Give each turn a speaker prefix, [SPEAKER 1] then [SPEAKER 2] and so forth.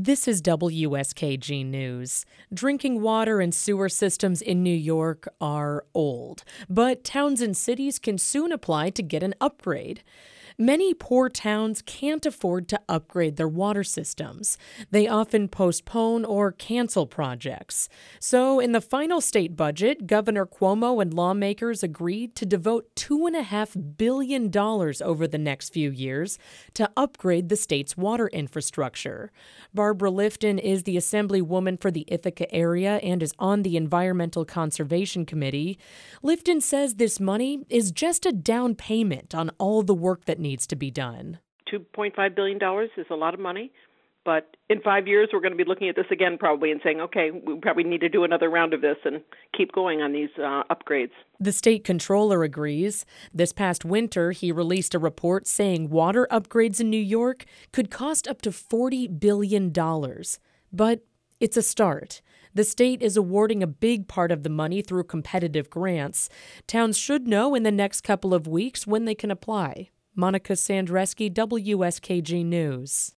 [SPEAKER 1] This is WSKG News. Drinking water and sewer systems in New York are old, but towns and cities can soon apply to get an upgrade. Many poor towns can't afford to upgrade their water systems. They often postpone or cancel projects. So, in the final state budget, Governor Cuomo and lawmakers agreed to devote $2.5 billion over the next few years to upgrade the state's water infrastructure. Barbara Lifton is the Assemblywoman for the Ithaca area and is on the Environmental Conservation Committee. Lifton says this money is just a down payment on all the work that needs to be done.
[SPEAKER 2] $2.5 billion is a lot of money, but in 5 years we're going to be looking at this again probably and saying, okay, we probably need to do another round of this and keep going on these upgrades.
[SPEAKER 1] The state controller agrees. This past winter, he released a report saying water upgrades in New York could cost up to $40 billion. But it's a start. The state is awarding a big part of the money through competitive grants. Towns should know in the next couple of weeks when they can apply. Monica Sandreski, WSKG News.